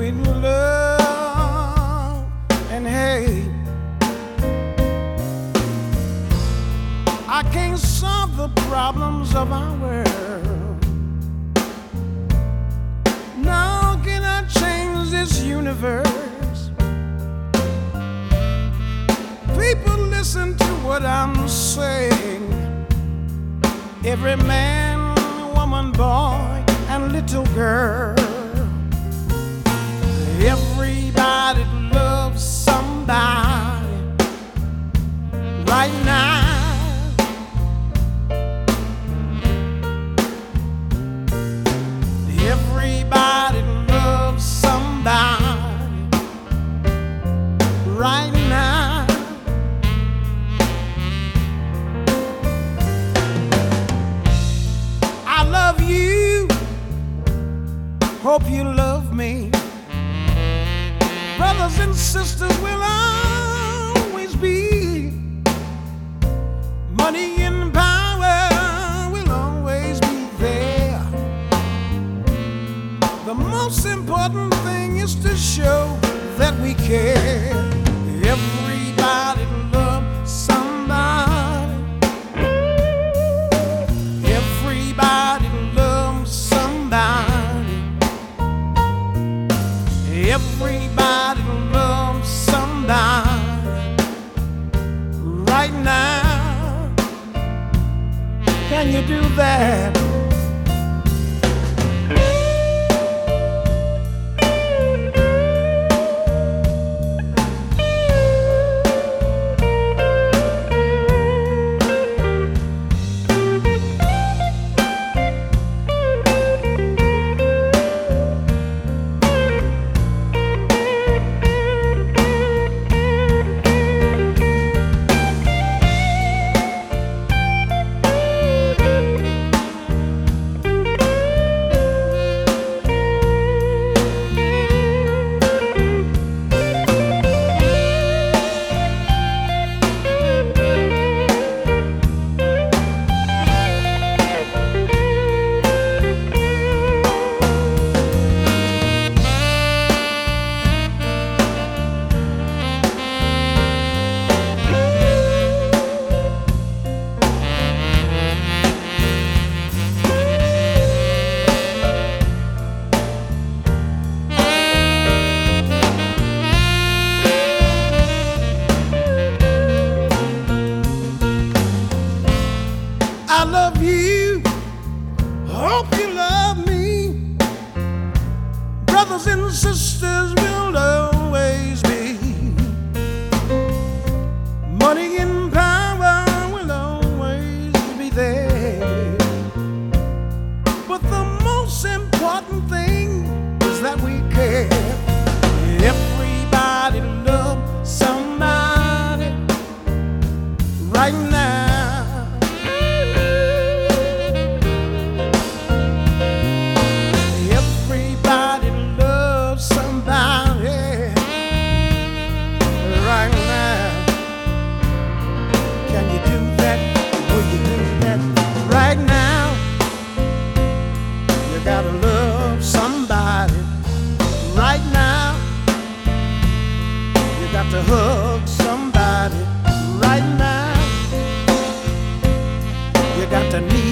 between love and hate. I can't solve the problems of our world. Now can I change this universe? People listen to what I'm saying. Every man, woman, boy, and little girl. Everybody loves somebody right now. Everybody loves somebody right now. I love you, hope you love me. Brothers and sisters will always be. Money and power will always be there. The most important thing is to show that we care. Everybody loves somebody. Everybody loves somebody. Everybody loves somebody right now. Can you do that? I love you, hope you love me. Brothers and sisters will always be. Money and power will always be there. But the most important thing is that we care. Everybody loves somebody right now. Right now, you gotta love somebody. Right now, you got to hug somebody. Right now, you got to need